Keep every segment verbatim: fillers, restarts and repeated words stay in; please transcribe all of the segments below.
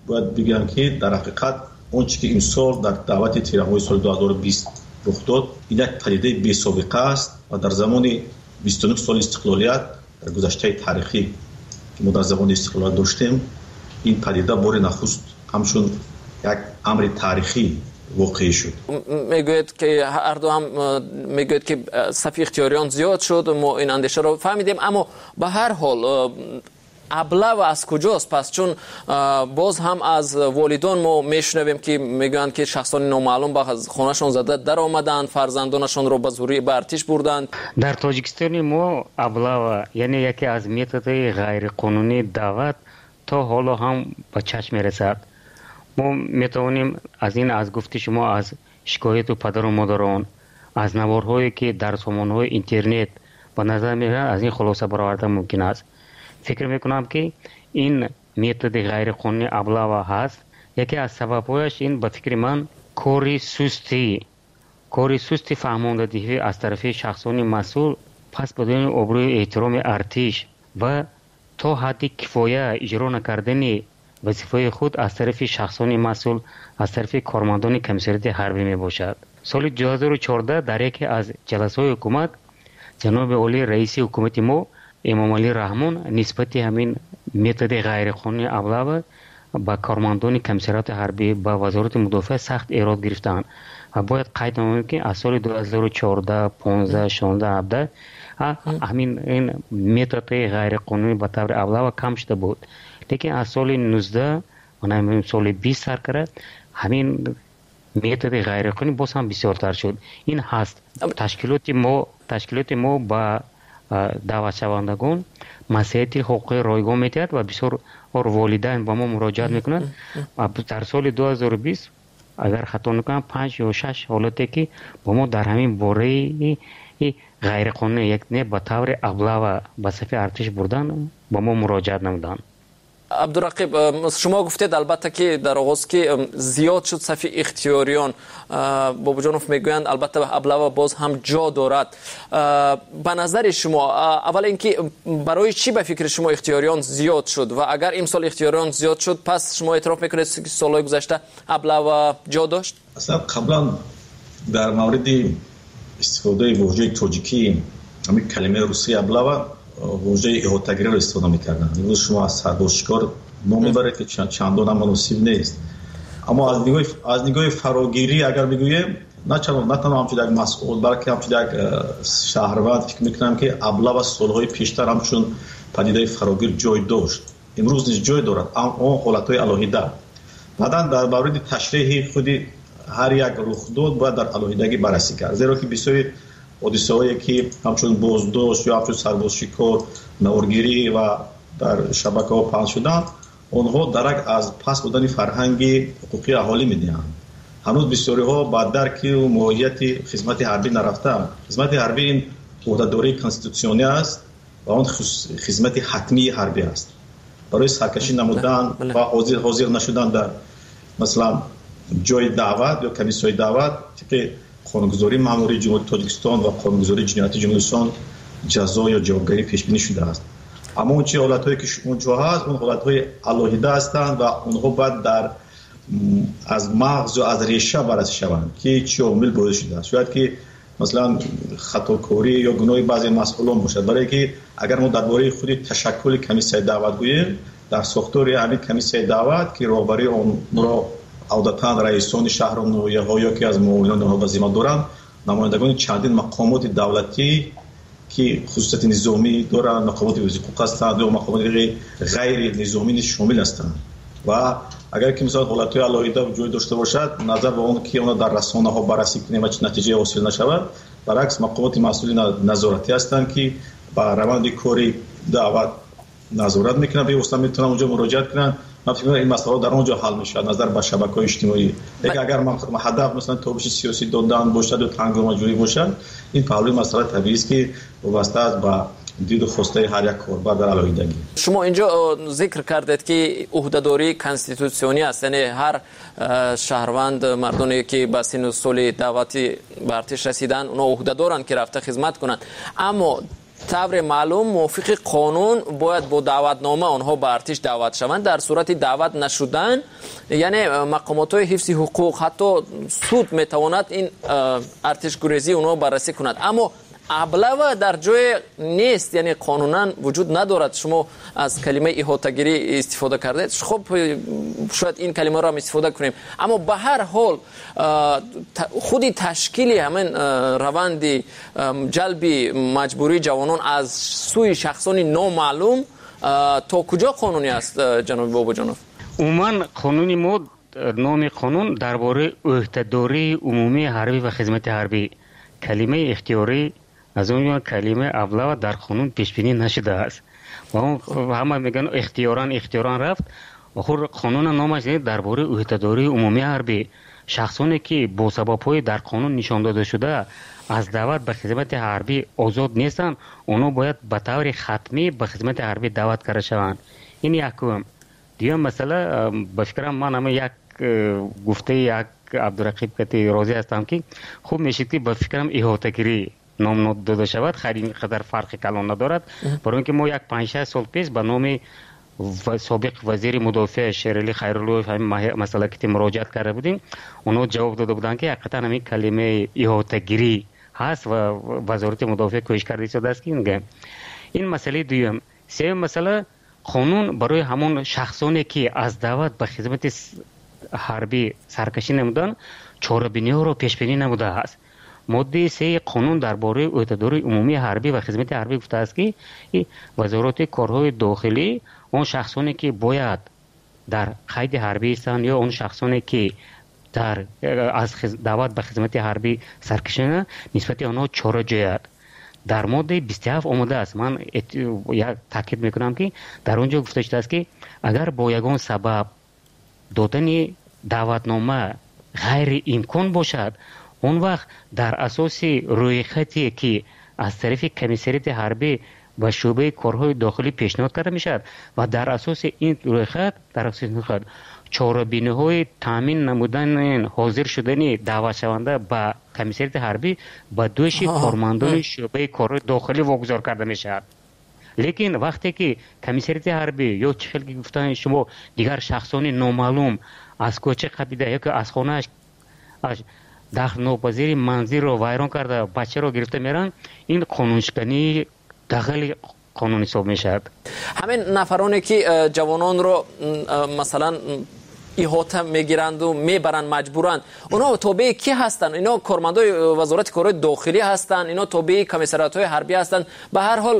باید بگم که در حقیقت اون چیزی که این سال در دعوت تیره‌ماه سال دو هزار و بیست رخ داد این یک پدیده بی سابقه است و در زمان بیست و نه سال استقلالیت در گذشته تاریخی که ما در زمان استقلال داشتیم این پدیده بار نخست همچون یک امر تاریخی واقعی شد. میگوید که هر دو هم میگوید که صف اختیاریان زیاد شد، ما این اندیشه رو فهمیدیم، اما به هر حال ابله از کجاست؟ پس چون باز هم از والدان ما میشنویم که میگن که شخصان نامعلوم به خانهشون زده در آمدن، فرزندانشون رو به زوری به ارتش بردند. در تاجیکستان ما ابله یعنی یکی از میتودهای غیر قانونی دعوت تا حالا هم به چشم میرسد. ما میتوانیم از این از گفت شما از شکایت و پدر و مادران از نوارهایی که در سامانهای اینترنت به نظر میرسد از این خلاصه برآوردن ممکن است. فکر میکنم که این میتود غیر قانونی ابله هست. یکی از سببهایش این به فکر من کاری سستی کاری سستی فرماندهی از طرف شخصان مسئول پس بدون ابروی احترام ارتش و تا حدی کفایه اجرا نکردن وظیفه خود از طرف شخصان مسئول از طرف کارمندان کمیسریت حربی می باشد. سال دو هزار و چهارده در یکی از جلسات حکومت جناب عالی رئیس حکومت ما امام علی رحمان نسبت همین میتود غیر قانونی ابله با کارمندان کمیسریت حربی با وزارت مدافع سخت ایراد گرفتند و باید قید نماییم که از سال دو هزار و چهارده، پانزده، شانزده، هفده همین این میتود غیر قانونی به طور ابله کم شده بود، لیکن از سال نوزده و همین سال بیست سر کرد همین میتود غیر قانونی باز هم بسیارتر شد. این هست تشکیلات ما تشکیلات ما با دعوت شوندگان مسئله حقوق رایگان میتید و بسیار والدین با ما مراجعت میکنند و در سال دو هزار و بیست اگر خطا نکنم پنج یا شش حالتی که با ما در همین باره غیر قانونی یک نه به طور ابله و به صف ارتش بردن با ما مراجعت نمودند. عبدالرقیب شما گفتید البته که در آغاز که زیاد شد صف اختیاریان، بابا جانوف میگویند البته ابله باز هم جا دارد. به نظر شما اول اینکه برای چی به فکر شما اختیاریان زیاد شد و اگر امسال اختیاریان زیاد شد پس شما اعتراف میکنید که سالهای گذشته ابله جا داشت؟ اصلا قبلا در مورد استفاده واژه تاجیکی همین کلمه روسی ابله واژه احاطه‌گری رو استفاده می‌کردن. امروز شما از سربازشکار نام می‌برید که چندان هم مناسب نیست، اما از نگاه از نگاه فراگیری اگر بگویم نه چند نه تنها همچون یک مسئول بلکه همچون یک شهروند فکر می‌کنم که ابله و سال‌های پیشتر همچون پدیده فراگیر جای داشت، امروز نیز جای دارد، اما حالت‌های علاهیده. بعداً در مورد تشریح خودی هر یک رخداد باید در علاهیدگی بررسی کرد، زیرا که بسیاری حادثه‌هایی که همچون بازداشت یا همچون سربازشکار، نوارگیری و در شبکه‌ها پخش شدن، آنها درک از پس بودن فرهنگ حقوقی اهالی می‌دهند. هنوز بسیاری‌ها با درک و ماهیت خدمت حربی نرفتند. خدمت حربی این عهده‌داری کانستیتوسیونی است و آن خدمت حتمی حربی است. برای سرکشی نمودن و حاضر حاضر نشدن در مثلا جای دعوت یا کمیسیون دعوت که قانونگذاری ماموری جمهوری تاجیکستان و قانونگذاری جنایت جمهوری اسلامی جزا یا جوابگری پیش بینی شده است. اما اون چه حالت‌هایی که اونجا هست اون حالت‌های علاهیده هستند و اونها باید در از مغز و از ریشه بررسی شوند که چه عامل باعث شده است. شاید که مثلا خطاکاری یا گناه بعضی مسئولان باشد، برای که اگر ما درباره خود تشکل کمیسیون دعوت گوییم در ساختار همین کمیسیون دعوت که راهبری اون را عادتاً رئیسان شهر و نویه‌ها یا که از معاونان آنها وظیفه دارند نمایندگان چندین مقامات دولتی که خصوصیت نظامی دارند، مقامات وظیفه هستند یا مقامات غیر نظامی شامل هستند و اگر که مثلا حالت‌های علاهیده وجود داشته باشد نظر به اون که اون در رسانه‌ها بررسی کنیم و نتیجه حاصل نشود، برعکس مقامات مسئول نظارتی هستند که با روند کاری دعوت نظارت میکنن، به اصلا میتونن اونجا مراجعت کنن. من فکر می‌کنم این مسئله در اونجا حل میشه نظر به شبکه‌های اجتماعی. دیگه اگر هدف مثلا تابش سیاسی دادن باشد و تنگ جویی باشد، این پهلوی مسئله طبیعی است که وابسته است به دید و خواسته هر یک کاربر در علاهیدگی. شما اینجا ذکر کردید که عهده‌داری کانستیتوسیونی است، یعنی هر شهروند مردانی که به سن و سال دعوتی به ارتش رسیدن اونا عهده دارن که رفته خدمت کنند، اما طور معلوم موافق قانون باید با دعوتنامه آنها به ارتش دعوت شوند. در صورت دعوت نشدن یعنی مقامات های حفظ حقوق حتی سود میتواند این ارتش گریزی اونها بررسی کند، اما ابله در جای نیست، یعنی قانونا وجود ندارد. شما از کلمه احاطه‌گیری استفاده کردید، خب شاید این کلمه را هم استفاده کنیم، اما به هر حال خودی تشکیل همین روند جلبی مجبوری جوانان از سوی شخصان نامعلوم تا کجا قانونی است جناب بابا جانов؟ عموما قانونی ما نام قانون درباره عهده‌داری عمومی حربی و خدمت حربی، کلمه اختیاری از اون کلمه ابله در قانون پیش بینی نشده است و همه میگن اختیاران اختیاران رفت. آخر قانون نامش درباره عهده‌داری عمومی حربی، شخصانی که با سبب‌های در قانون نشان داده شده از دعوت به خدمت حربی آزاد نیستند، اونا باید به طور ختمی به خدمت حربی دعوت کرده شوند. این یکم. دیگه مثلا به فکرم من هم یک گفته یک عبدالرقیب کتی راضی هستم که خوب میشید که به فکرم احاطه‌گیری نام داده شود، خیلی قدر فرق کلان ندارد، برای اینکه ما یک پنج شش سال پیش به نام سابق وزیر مدافع شیرعلی خیرالله همین مسئله که مراجعت کرده بودیم، اونها جواب داده بودند که حقیقتا همین کلمه احاطه‌گیری هست و وزارت مدافع کوشش کرده شده است که میگه. این مسئله دوم. سوم مسئله، قانون برای همون شخصانی که از دعوت به خدمت حربی سرکشی نمودن چاره‌بینی ها رو پیش بینی نموده است. ماده سه قانون درباره عهده‌داری عمومی حربی و خدمت حربی گفته است که وزارت کارهای داخلی اون شخصانی که باید در قید حربی هستند یا اون شخصانی که در از دعوت به خدمت حربی سرکشی نسبت آنها چاره جوید. در ماده بیست و هفت آمده است. من یک تاکید میکنم که در اونجا گفته شده است که اگر با یگان سبب دادن دعوتنامه غیر امکان باشد، اون وقت در اساس روی خطی که از طرف کمیسریت حربی و شعبه کارهای داخلی پیشنهاد کرده میشد و در اساس این روی خط در اساس این خط چاره‌بینی های تامین نمودن حاضر شدن دعوت شونده به کمیسریت حربی به دوش کارمندان شعبه کارهای داخلی واگذار کرده میشد. لیکن وقتی که کمیسریت حربی یا چخل که گفتن شما دیگر شخصان نامعلوم از کوچه قبیده یا که از خانهش داخل ناپذیر منزل رو ویران کرده بچه رو گرفته میرن، این قانونشکنی داخل قانون حساب میشد. همین نفرانی که جوانان رو مثلا احاطه میگیرند و میبرند مجبورند، اونا تابع کی هستند؟ اینا کارمندای وزارت کارهای داخلی هستند؟ اینا تابع کمیسریات های حربی هستند؟ به هر حال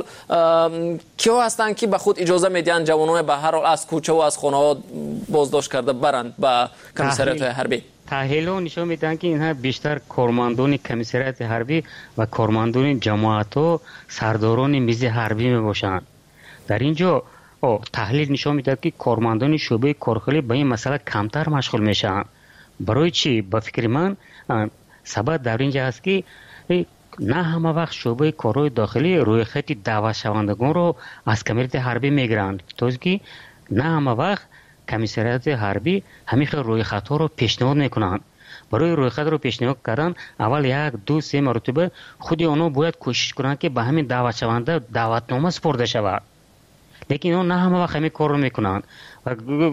کیا هستند که به خود اجازه میدن جوانان به هر حال از کوچه و از خانه ها بازداشت کرده برند به کمیسریات های حربی؟ تحلیل نشون میدن که اینها بیشتر کارمندان کمیسریات حربی و کارمندان جماعت و سرداران میز حربی میباشند. در اینجا تحلیل نشون میده که کارمندان شعبه کارخانه به این مسئله کمتر مشغول میشن. برای چی؟ به فکر من سبب در اینجا است که نه همه وقت شعبه کارهای داخلی روی خط دعوت شوندگان رو از کمیسریات حربی میگیرند، توی که نه همه وقت کمیسریات حربی همین روی خط رو پیشنهاد میکنند. برای روی خط رو پیشنهاد کردن اول یک دو سه مرتبه خود آنها باید کوشش کنند که به همین دعوت شونده دعوتنامه سپرده شود، لیکن اون نه همه وقت همین کار رو میکنند و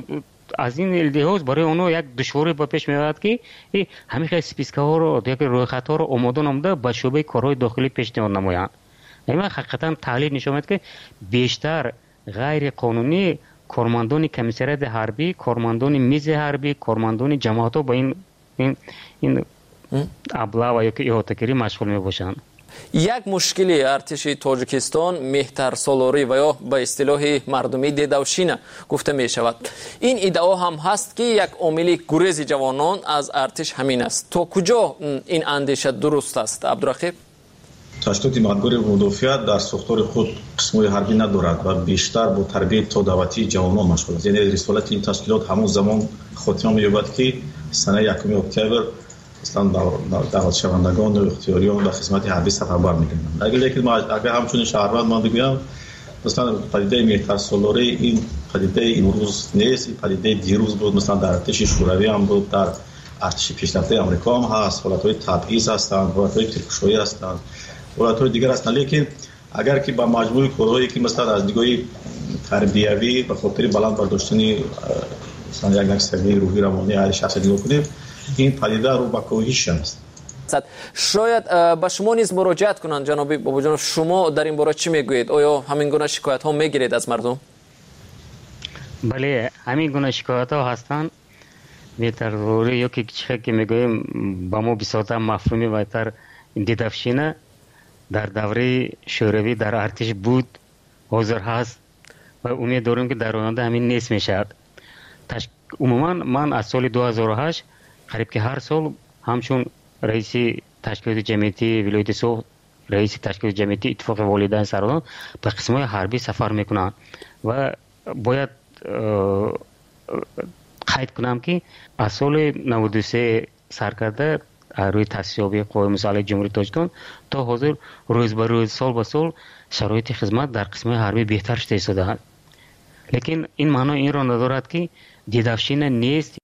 از این لحاظ برای اونها یک دشواری با پیش میاد که همین اسپیسکا ها رو دیگه روی خط ها رو آماده نموده به شعبه کارهای داخلی پیشنهاد نمایند. این حقیقتا تحلیل نشون میده که بیشتر غیر قانونی کارمندان کمیسریات حربی، کارمندان میز حربی، کارمندان جماعت ها با این این این ابله و یک احاطه‌گیری مشغول میباشند. یک مشکلی ارتش تاجیکستان مهترسالاری و یا به اصطلاح مردمی دیدوشینه گفته می شود. این ادعا هم هست که یک عامل گریز جوانان از ارتش همین است. تا کجا این اندیشه درست است عبدالرقیب؟ تشکیلات مجبوری مدافعت در ساختار خود قسم‌های حربی ندارد و بیشتر با تربیت تا دعوتی جوانان مشغول است. یعنی رسالت این تشکیلات همون زمان خاتمه می‌یابد که سنه یکم اکتبر اصلا دعوت شوندگان و اختیاریان و خدمت حربی سفربر می‌گردند. اگر لیکن اگر همچون شهروند من بگویم مثلا پدیده مهترسالاری این پدیده امروز نیست، این پدیده دیروز بود، مثلا در ارتش شوروی هم بود، در ارتش پیشرفته آمریکا هم هست، حالت‌های تبعیض هستند، حالت‌های ترکشویی هستند، حالت‌های دیگر هستند. لیکن اگر که با مجموع کارهایی که مثلا از نگاه تربیوی به خاطر بلند برداشتن مثلا یک نقصه روحی روانی هر شخص نگاه کنیم، این پدیده رو به کاهش است. شاید به شما نیز مراجعت کنند جناب بابا جان، شما در این باره چی میگویید؟ آیا همین گونه شکایت ها میگیرید از مردم؟ بله، همین گونه شکایت ها هستند. بهتر روی یا که چه که میگویم با ما بسیار مفهومی بهتر دیدافشینه در دوره شوروی در ارتش بود، حاضر هست و امید دارم که در آینده همین نیست میشد. تش... عموما من از سال دو هزار و هشت قریب که هر سال همچون رئیس تشکیلات جمعیتی ولایت سوخت، رئیس تشکیلات جمعیتی اتفاق والدین سران به قسمت حربی سفر میکنن و باید قید کنم که از سال نود و سه سر کرده روی تصویبی قوای مسلح جمهوری تاجیکستان تا حاضر روز به روز سال به سال شرایط خدمت در قسمت حربی بهتر شده است. لیکن این معنی این را ندارد که دیدافشین نیست.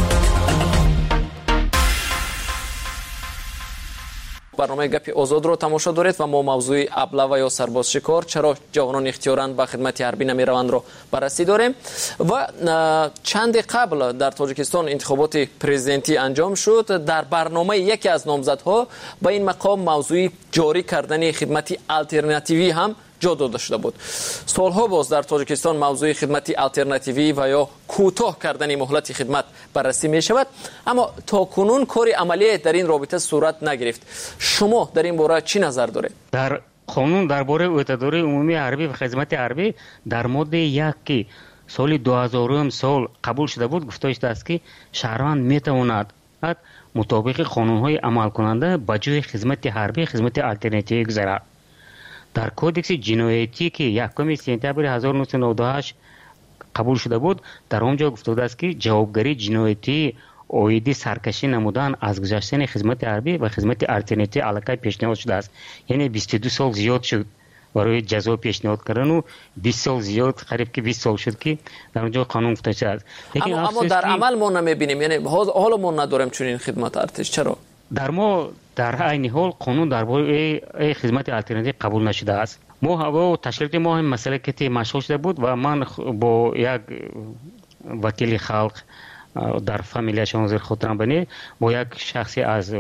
برنامه گپی آزاد رو تماشا دارید و ما موضوع ابله یا سرباز شکار چرا جوانان اختیاراً به خدمت حربی نمیروند رو بررسی داریم. و چند قبل در تاجیکستان انتخابات پرزیدنتی انجام شد. در برنامه یکی از نامزدها به این مقام موضوع جاری کردن خدمت آلترناتیوی هم جا داده شده بود. سالها باز در تاجیکستان موضوع خدمت آلترناتیوی و یا کوتاه کردن مهلت خدمت بررسی می شود، اما تا کنون کاری عملی در این رابطه صورت نگرفت. شما در این باره چی نظر دارید؟ در قانون درباره عهدهداری عمومی حربی و خدمت حربی در ماده یک که سال دو هزار سال قبول شده بود گفته شده است که شهروند می تواند مطابق قانون‌های عمل کننده به جای خدمت حربی خدمت آلترناتیوی گذارد. در کودکس جنایتی که یکم سپتامبر هزار و نهصد و نود و هشت قبول شده بود در آنجا گفته است که جوابگری جنایتی عاید سرکشی نمودن از گذشتن خدمت حربی و خدمت آلترناتیوی علاقه پیشنهاد شده است. یعنی بیست و دو سال زیاد شد برای جزا پیشنهاد کردن و بیست سال زیاد قریب که بیست سال شد که در اونجا قانون گفته شده است. اما, اما در عمل ما نمیبینیم، یعنی حالا ما نداریم چنین خدمت ارتش. چرا؟ در ما در عین حال قانون درباره خدمت آلترناتیوی قبول نشده است. ما هوا تشکیلات ما هم مسئله که مشغول شده بود و من با یک وکیل خلق در فامیلیا شانزر خودم بنی با یک شخصی از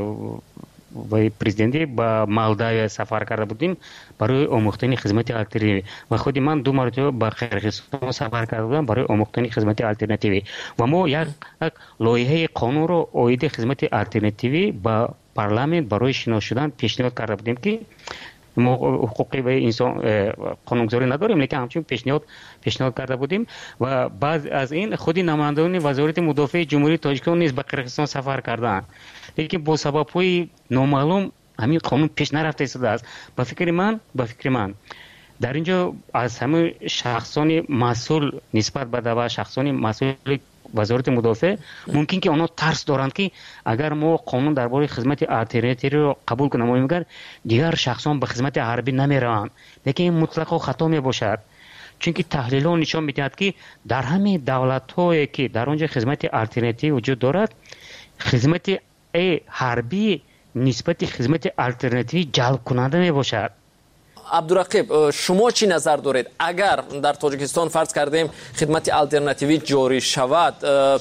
و پرزیدنتی با مالداوی سفر کرده بودیم برای آموختن خدمت آلترناتیوی و خود من دو مرتبه با قرقیزستان سفر کرده بودم برای آموختن خدمت آلترناتیوی و ما یک لایحه قانون رو عاید خدمت آلترناتیوی با پارلمان برای شناخته شدن پیشنهاد کرده بودیم که ما حقوقی به انسان قانونگذاری نداریم، لیکن همچنین پیشنهاد پیشنهاد کرده بودیم و بعد از این خودی نمایندگان وزارت مدافع جمهوری تاجیکستان نیز به قرقیزستان سفر کردند، لیکن با سبب‌های نامعلوم همین قانون پیش نرفته شده است. با فکر من با فکر من در اینجا از همه شخصان مسئول نسبت به دعوا شخصان مسئول وزارت مدافع ممکن که آنها ترس دارند که اگر ما قانون درباره خدمت آلترناتیوی رو قبول کنیم میگن دیگر شخصان به خدمت حربی نمیروند، لیکن این مطلقاً خطا می باشد، چون که تحلیل‌ها نشان می‌دهد که در همه دولت‌هایی که در آنجا خدمت آلترناتیوی وجود دارد خدمت حربی نسبت خدمت آلترناتیوی جلب کننده می باشد. عبدالرقیب شما چی نظر دارید؟ اگر در تاجیکستان فرض کردیم خدمت آلترناتیوی جاری شود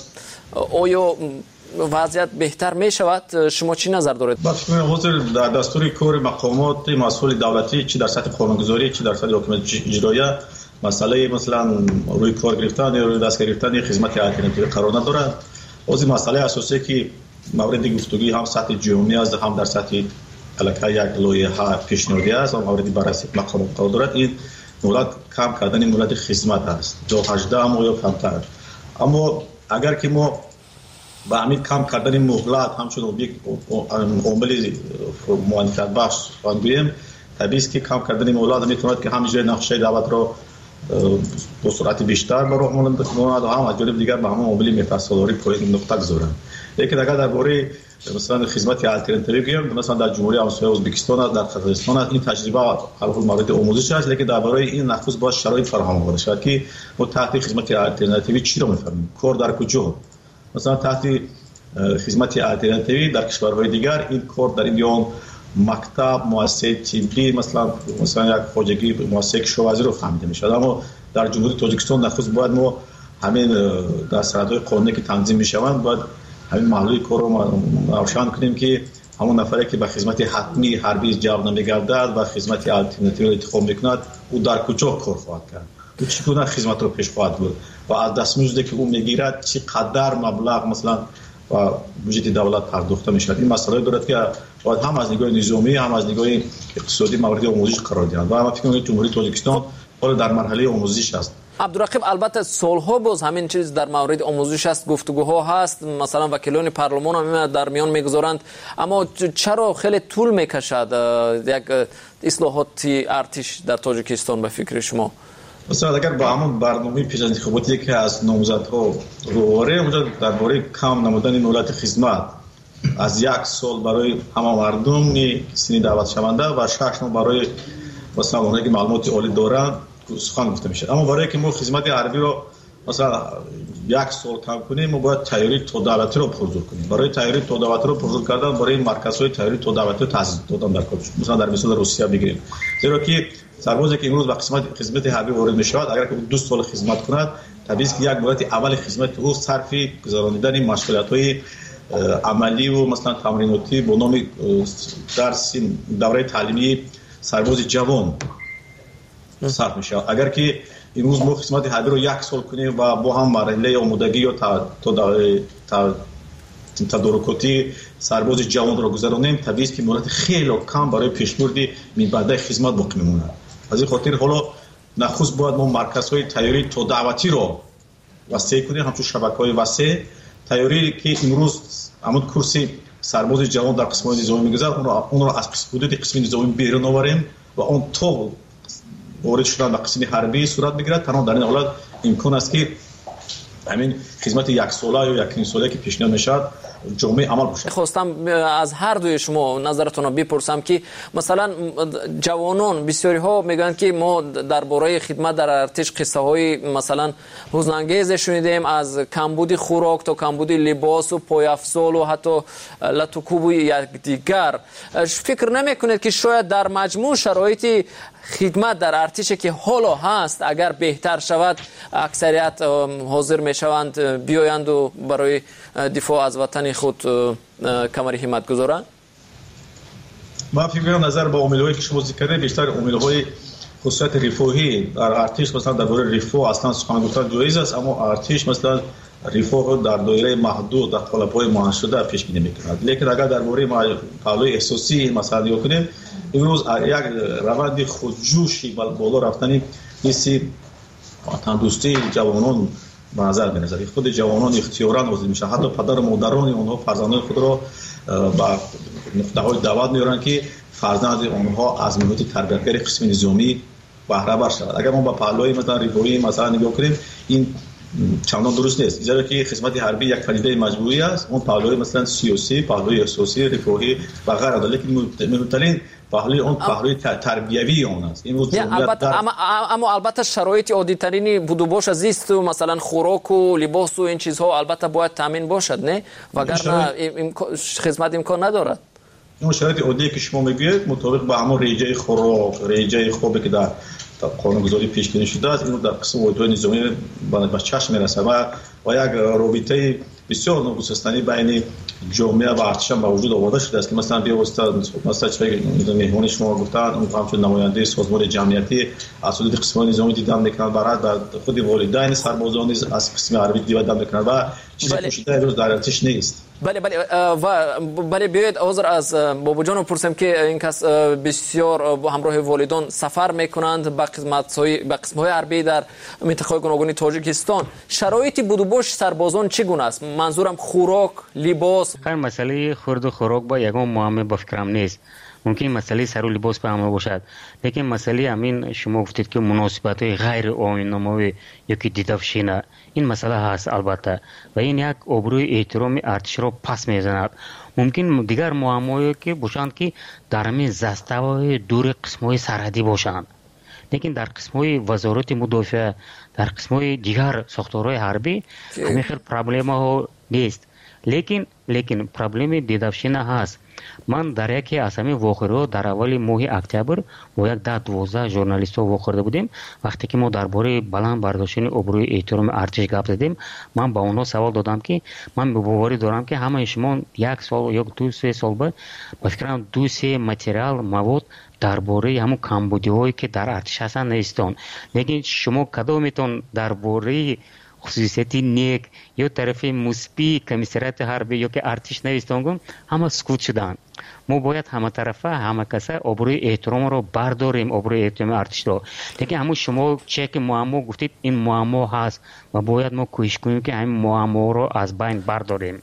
آیا وضعیت بهتر می شود؟ شما چی نظر دارید؟ بخش حاضر در دستور کار مقامات مسئول دولتی چی در سطح قانونگذاری چی در سطح حکومت اجرایی مسئله مثلا روی کار گرفتن یا روی دست گرفتن خدمت آلترناتیوی قرار ندارد. از این مسئله اساسی که مورد گفتگوی هم سطح جمعی است هم در سطح علاقه یک لایحه پیشنهادی است و مورد بررسی مقامات قرار دارد. این مورد کم کردن مورد خدمت است دو هزار و هجده اما یا کمتر. اما اگر که ما با همین کم کردن مهلت همچون یک عامل موفقیت بخش بگوییم طبیعی است که کم کردن مهلت میتواند که هم اجرای نقشه دعوت را با سرعت بیشتر به راه ماند و هم از جانب دیگر به همون عامل میفصلاری پایین نقطه گذارند. لیکن اگر درباره مثلا خدمت آلترناتیوی بگیم مثلا در جمهوری همسایه ازبکستان در قزاقستان این تجربه حال مورد آموزش است، لیکن درباره این نخست باید شرایط فراهم آورده شود که ما تحت خدمت آلترناتیوی چی رو میفهمیم، کار در کجا. مثلا تحت خدمت آلترناتیوی در کشورهای دیگر این کار در این یا مکتب، مؤسسه طبی، مثلا مثلا یک خواجگی مؤسسه کشاورزی رو فهمیده میشد. اما در جمهوری تاجیکستان نخست باید ما همین دستوردهای قانونی که تنظیم میشوند باید همین محدوده کار رو روشن کنیم که همون نفری که به خدمت حتمی حربی جلب نمیگردد و خدمت آلترناتیو انتخاب میکند او در کجا کار خواهد کرد، او چگونه خدمت رو پیش خواهد برد و از دستمزدی که او میگیرد چقدر مبلغ مثلا و بودجه دولت پرداخته میشود. این مسئله دارد که باید هم از نگاه نظامی هم از نگاه اقتصادی مورد آموزش قرار دهند و من فکر می‌کنم جمهوری تاجیکستان حالا در مرحله آموزش است. عبدالرقیب، البته صلح باز همین چیز در مورد آموزش است، گفتگوها هست، مثلا وکیلان پارلمان هم در میان میگذارند، اما چرا خیلی طول میکشد یک اصلاحات ارتش در تاجیکستان به فکر شما؟ مثلا اگر با همون برنامه پیش از انتخاباتی که از نامزدها رواره اونجا درباره کم نمودن مهلت خدمت از یک سال برای همه مردم سنی دعوت شونده و شش ماه برای مثلا اونایی که معلومات عالی دارند سخن گفته میشه. اما برای که ما خدمت حربی رو مثلا یک سال کم کنیم ما باید تیاری تا دولتی رو پرزور کنیم. برای تیاری تا دولتی رو پرزور کردن برای مرکزهای تیاری تا دولتی رو تاسیس دادن در کار. مثلا در مثال روسیه بگیریم، زیرا که سربازی که امروز به قسمت خدمت حربی وارد میشود اگر که دو سال خدمت کند طبیعی است که یک مدت اول خدمت او صرف گذراندن مشغولیت‌های عملی و مثلا تمریناتی با نام درس دوره تعلیمی سرباز جوان صرف میشه. اگر که امروز ما خدمت حربی رو یک سال کنیم و با هم مرحله آمادگی یا تا تدارکاتی سرباز جوان رو گذرانیم طبیعی است که مدت خیلی کم برای پیشبرد من بعد خدمت باقی میمونه. از این خاطر حالا نخست باید ما مرکزهای تیاری تا دعوتی رو وسیع کنیم، همچون شبکه‌های وسیع تیاری که امروز همون کرسی سرباز جوان در قسمت نظامی میگذارد اون رو اون رو از حدود قسم نظامی بیرون آوریم و اون تو وارد شدن به قسم حربی صورت میگیرد. تنها در این حالت امکان است که همین خدمت یک ساله یا یک نیم ساله که پیشنهاد میشد جامعه عمل بشه. خواستم از هر دوی شما نظرتون رو بپرسم که مثلا جوانان بسیاری ها میگن که ما درباره خدمت در ارتش قصه های مثلا حزن انگیز شنیدیم، از کمبود خوراک تا کمبود لباس و پایافزال و حتی لطوکوب یکدیگر. فکر نمیکنید که شاید در مجموع شرایط خدمت در ارتش که حالا هست اگر بهتر شود اکثریت حاضر میشوند بیایند و برای دفاع از وطن خود کمر همت گذارند؟ من فکر می‌کنم نظر با عامل‌هایی که شما ذکر کردید بیشتر عامل‌های خصوصیت رفاهی در ارتش مثلا درباره رفاه اصلا سخن گفتن جایز است، اما ارتش مثلا رفاه در دایره محدود در قالب‌های معین شده پیش بینی می‌کند. لیکن اگر درباره پهلوی احساسی مثلا نگاه کنیم امروز یک روند خودجوشی بالا رفتنی نیستی تندرستی جوانان به نظر می‌رسد. خود جوانان اختیاراً عضو میشن، حتی پدر و مادران اونها فرزندان خود را با نقطه‌های دعوت میارن که فرزند اونها از محیط تربیتگری قسم نظامی بهره بر شود. اگر ما با پهلوی مثلا رفاهی مثلا نگاه کنیم این چندان درست نیست، زیرا که خدمت حربی یک پدیده مجبوری است. اون پهلوی مثلا سیاسی، پهلوی احساسی، رفاهی و غیره، لیکن مهمترین پهلوی اون پهلوی تربیوی اون است. این البته در... اما اما البته شرایط عادی ترینی بود و باشه، زیست و مثلا خوراک و لباس و این چیزها البته باید تامین باشد، نه وگرنه ام... خدمت امکان ندارد. اون شرایط عادی که شما میگید مطابق با همون ریجه خوراک، ریجه خوبی که در قانونگذاری پیش بینی شده است، اینو در قسم واحدهای نظامی به چشم میرسه و و یک رابطه بسیار نگسستنی بین جامعه و ارتش به وجود آورده شده است که مثلا بیا استاد مثلا چه مهمون شما گفتن اون همچون نماینده سازمان جمعیتی از حدود قسم نظامی دیدم میکنن برای خود والدین سربازان از قسم حربی دیدم میکنن و چیزی پوشیده امروز در ارتش نیست. بله بله و بله بیاید عذر از بابا جان پرسم که این کس بسیار با همراه والدان سفر میکنند به قسمت‌های به قسم‌های حربی در منطقه گوناگون تاجیکستان. شرایط بود و باش سربازان چگونه است؟ منظورم خوراک، لباس. خیر مسئله خورد و خوراک با یگان معامله با فکرم نیست. ممکن مسئله سر و لباس به همه باشد، لیکن مسئله همین شما گفتید که مناسبت های غیر آیین‌نمایی یکی دیدافشینه، این مسئله هست البته و این یک آبروی احترام ارتش را پس میزند. ممکن دیگر معامله‌ای که باشند که در همین زسته‌های دور قسم‌های سرحدی باشند، لیکن در قسم‌های وزارت مدافع، در قسم‌های دیگر ساختارهای حربی همین خیلی پرابلم ها نیست. لیکن لیکن پرابلم دیدافشینه هست. من در یکی از همین واقعه در اول ماه اکتبر با یک ده دوازده ژورنالیست ها واقع بودیم. وقتی که ما درباره بلند برداشتن ابروی احترام ارتش گپ زدیم، من با اونها سوال دادم که من باوری دارم که همه شما یک سال یا دو سه سال بعد با فکرم دو سه متریال مواد درباره همون کمبودی‌هایی که در ارتش هستن نیستن، لیکن شما کدومتون درباره خصوصیتی نیک یا طرف مثبت کمیسریت حربی یا که ارتش نویستان همه سکوت شدن. ما باید همه طرفه همه کسا ابروی احترام رو برداریم، ابروی احترام ارتش رو. لیکن همون شما چه که معما گفتید این معما هست و باید ما کوشش کنیم که همین معما رو از بین برداریم.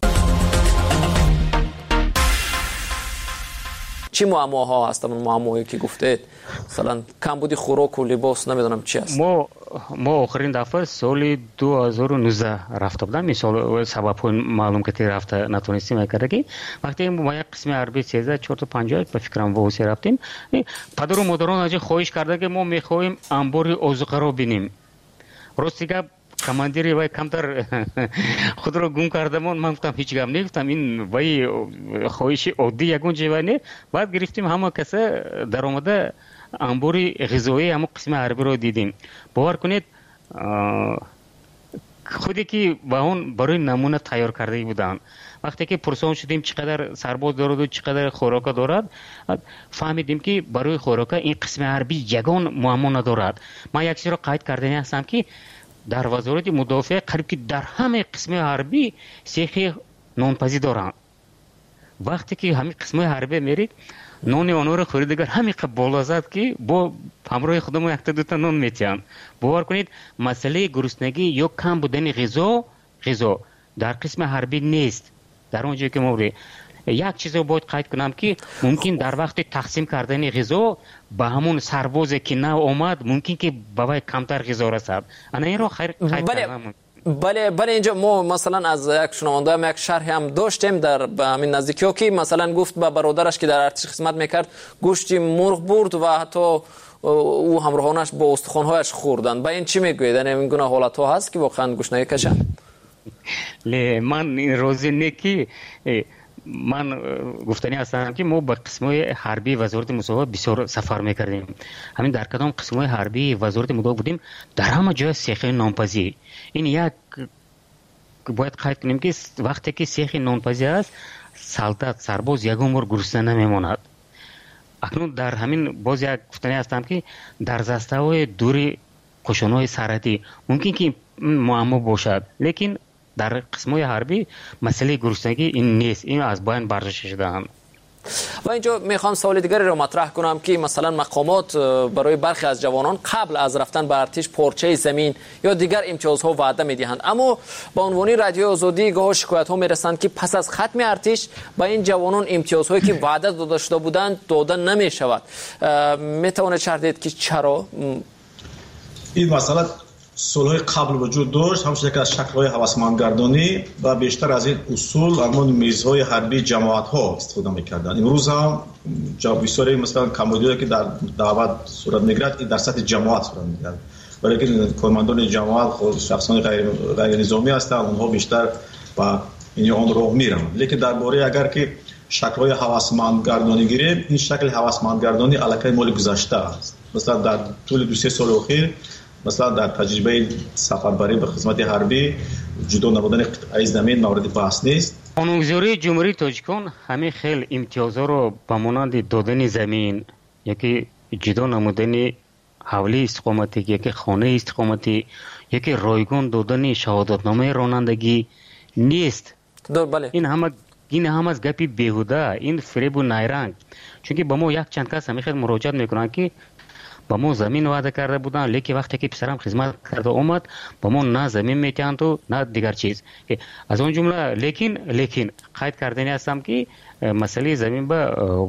چی معماها هستن؟ معماهایی که گفتید مثلا کمبودی خوراک و لباس، نمیدونم چی هست. ما ما آخرین دفعه سال دو هزار و نوزده رفته بودم. مثال سبب معلوم که رفته نتونستیم کردیم. وقتی ما یک قسم عربی سیزده چهار تا پنجاه به فکرم واسه رفتیم، پدر و مادران از خواهش کردن که ما میخوایم انبار آذوقه رو ببینیم. راستی که کماندیری وای کمتر خود رو گم کردمون، من گفتم هیچ گم نگفتم، این وای خواهش عادی یگون جوانی. بعد گرفتیم همه کسا در اومده انباری غذایی همه قسم عربی رو دیدیم. باور کنید خودی که با اون برای نمونه تیار کرده بودن. وقتی که پرسان شدیم چقدر سرباز دارد و چقدر خوراک دارد، فهمیدیم که برای خوراک این قسم عربی یگان معما ندارد. من یک چیز رو قید کردنی هستم که در وزارت مدافع قریب که در همه قسم حربی سیخ نانپزی دارن. وقتی که همه قسم حربی میرید نان آنها رو خریدگر همین قبل بالا زد که با همراه خودمون یک تا دو تا نان میتیم. باور کنید مسئله گرسنگی یا کم بودن غذا غذا در قسم حربی نیست. در اونجایی که ما یک چیز رو باید قید کنم که ممکن در وقت تقسیم کردن غذا به همون سربازی که نه اومد ممکن که بابای کمتر غذا رسد. انا این رو خیر قید کردم. بله بله اینجا ما مثلا از یک شنونده هم یک شرح هم داشتیم در همین نزدیکی ها که مثلا گفت به برادرش که در ارتش خدمت میکرد گوشتی مرغ برد و حتی او همراهانش با استخوان‌هایش خوردن. با این چی میگوید؟ این گونه حالت ها هست که واقعا گوشت نکشن؟ لی من این روزی نکی من گفتنی هستم که ما با قسمای حربی وزارت مدافع بسیار سفر میکردیم. همین در کدام قسمای حربی وزارت مدافع بودیم در همه جای سیخ نانپزی. این یک باید قید کنیم که وقتی که سیخ نانپزی است سلطت سرباز یگان بار گرسنه نمیماند. اکنون در همین باز یک گفتنی هستم که در زسته‌های دوری قشون‌های سرحدی ممکن که معما باشد، لیکن در قسمای حربی مسئله گرسنگی این نیست، این از بین برداشته شده هم. و اینجا میخوام سوال دیگری رو مطرح کنم که مثلا مقامات برای برخی از جوانان قبل از رفتن به ارتش پارچه زمین یا دیگر امتیازها وعده میدهند، اما با عنوان رادیو آزادی گاه شکایت ها میرسند که پس از ختم ارتش با این جوانان امتیازهایی که وعده داده شده بودند داده نمیشود. میتونه شرح دهید که چرا؟ این مسئله سالهای قبل وجود داشت، همچنین که از شکل‌های هوسمندگردانی و بیشتر از این اصول همون میزهای حربی جماعت‌ها استفاده می‌کردند. امروز هم بسیاری مثلا کمبودی که در دعوت صورت می‌گیرد این در سطح جماعت صورت می‌گیرد، برای که کارمندان جماعت خود شخصان غیر غیر نظامی هستند، اونها بیشتر و این آن راه میرن. لیکن درباره اگر که شکل‌های هوسمندگردانی گیریم، این شکل هوسمندگردانی علاقه مال گذشته است. مثلا در طول دو سه سال اخیر مثلا در تجربه سفربری به خدمت حربی جدا نبودن قطعه زمین مورد بحث نیست. قانونگذاری جمهوری تاجیکستان همین خیلی امتیازها رو به مانند دادن زمین، یکی جدا نمودن حوله استقامتی، یکی خانه استقامتی، یکی رایگان دادن شهادتنامه رانندگی نیست. بله. این همه این هم از گپی بیهوده، این فریب و نیرنگ. چون که با ما یک چند کس همیشه مراجعت میکنن که با ما زمین وعده کرده بودن، لیکن وقتی که پسرم خدمت کرده اومد با ما نه زمین میتیند و نه دیگر چیز. از اون جمله لیکن لیکن قید کردنی هستم که مسئله زمین به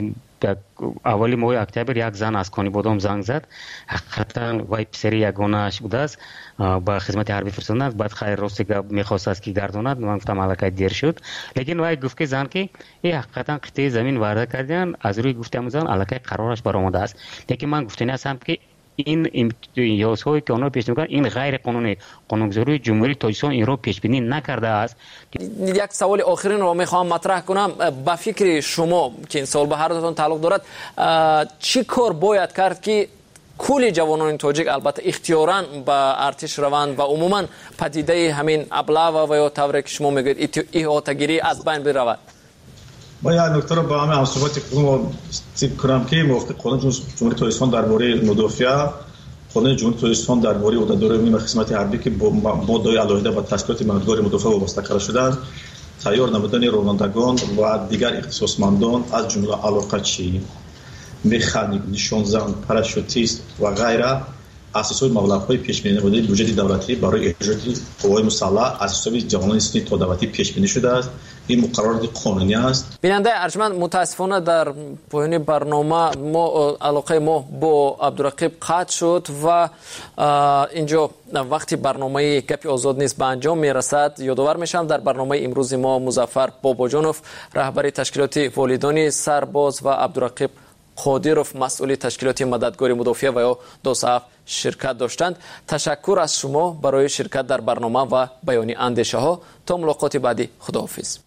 اولی ماه اکتبر یک زن از کانی بودم زنگ زد، حقیقتا وای پسری یگانه‌اش بوده است، با خدمت حربی فرستادن. بعد خیر راستی که میخواست از کی گرداند، من گفتم الکی دیر شد، لیکن وای گفت که زن که این حقیقتا قطعه زمین وعده کردن، از روی گفتم زن الکی قرارش برآمده است. لیکن من گفتنی هستم که این امتیازهایی که اونا پیش میکنن این غیر قانونی. قانونگذاری جمهوری تاجیکستان این رو پیش بینی نکرده است. یک سوال آخرین رو میخوام مطرح کنم. با فکر شما که این سوال به هر دوتون تعلق دارد، چی کار باید کرد که کل جوانان تاجیک البته اختیاراً به ارتش روند و عموما پدیده همین ابلاغ و یا طوری که شما میگید احاطه‌گیری از بین برود؟ با یک نکته رو با همه همصحبت کنم که موافق قانون جمهوری تاجیکستان درباره مدافع، قانون جمهوری تاجیکستان درباره عهدهداران و خدمات حربی که با ماده علاوه و تشکیلات مددگار مدافع وابسته کرده شده، تیار نمودن رانندگان و دیگر اختصاصمندان از جمله علاقه‌چی، مکانیک، نشانزن، پاراشوتیست و غیره اساسای مبلغ‌های پیش بینی نموده بودجه دولتی برای اجرای قوای مسلح از حساب جوانان سنی تا دولتی پیش بینی شده است. این مقررات قانونی است. بیننده ارجمند، متاسفانه در پایان برنامه ما علاقه ما با عبدالرقیب قطع شد و اینجا وقتی برنامه گپ آزاد نیست به انجام میرسد. یادآور میشم در برنامه امروز ما مظفر باباجانوف رهبر تشکیلات والدان سرباز و عبدالرقیب قادیروف مسئول تشکیلات مددگار مدافع و یا دوصف شرکت داشتند. تشکر از شما برای شرکت در برنامه و بیان اندیشه ها. تا ملاقات بعدی، خداحافظ.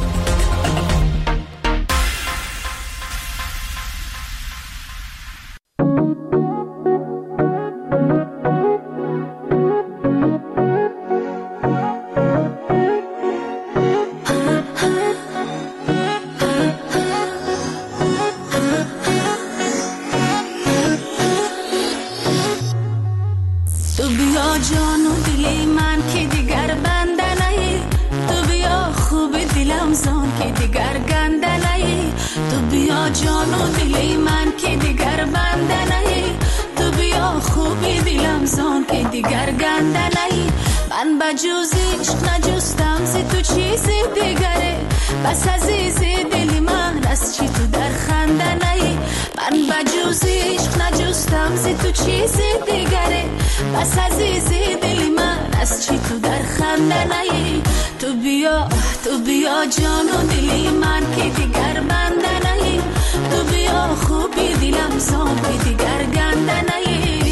بس عزیز دلی من از چی تو در خنده نهی، من بجز عشق نجستم زی تو چیزی دیگره. بس عزیز دلی من از چی تو در خنده نهی، تو بیا تو بیا جان و دلی من که دیگر بنده نهی، تو بیا خوبی دلم زان که دیگر گنده نهی.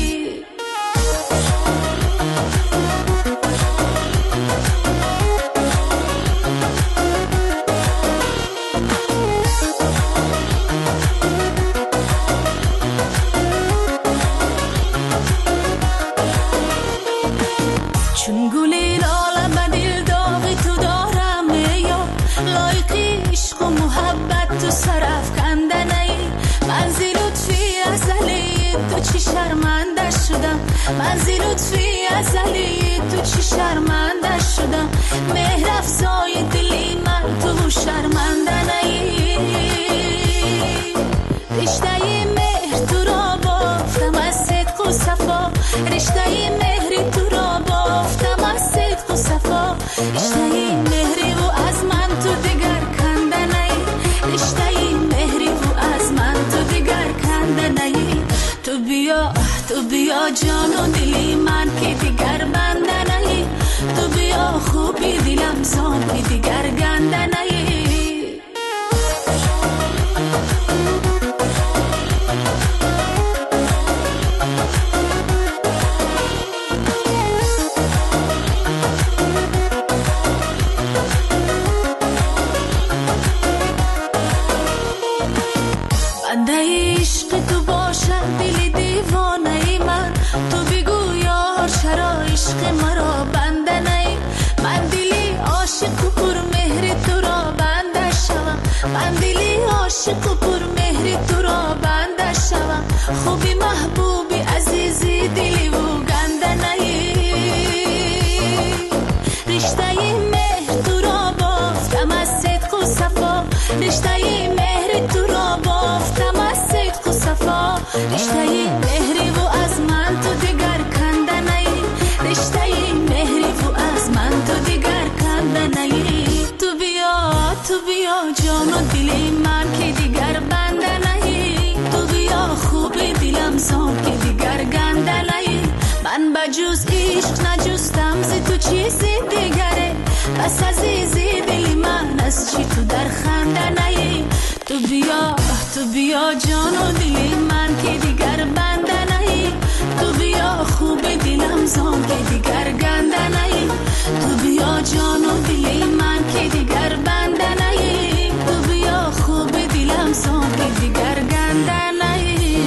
شرمنده شدم من زی لطفی ازلی تو چی شرمنده شدم، مهر افزای دلی من تو شرمنده نهی، رشته مهر تو را بافتم از صدق و صفا، رشته مهری تو را بافتم از صدق و صفا، رشته مهری و از من تو دیگر کنده نهی، رشته مهری و از من تو دیگر کنده نهی. تو بیا تو بیا جان و دلی من که دیگر بنده نهی، تو بیا خوبی دلم زان که دیگر گنده نهی. بنده عشق تو باشم دلی دیوانه ای من، تو بگو یار چرا عشق مرا بنده نهی، من دلی عاشق و پر مهر تو را بنده شوم، من دلی عاشق و پر مهر تو را بنده شوم، خوبی محبوبی عزیزی دلی و گنده نهی، رشته مهر تو را بافتم از صدق و صفا، رشته مهر تو را بافتم از صدق و صفا، رشته مهری و از من تو دیگر کنده نهی، رشته مهری و از من تو دیگر کنده نهی. تو بیا تو بیا جان و دلی من که دیگر بنده نهی، تو بیا خوبی دلم زان که دیگر گنده نهی، من بجز عشق نجستم زی تو چیزی دیگره. بس عزیزی دلی من از چی تو در خنده نهی، تو بیا تو بیا جان و دلی من که دیگر بنده نهی، بیا جان و دل من که دیگر بنده نهی تو بیا خوب دلم سان که دیگر گنده نهی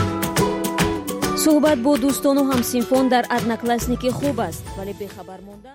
صحبت با دوستان و همسینفان در ادناکلاسنیکی خوب است ولی بخبر مانده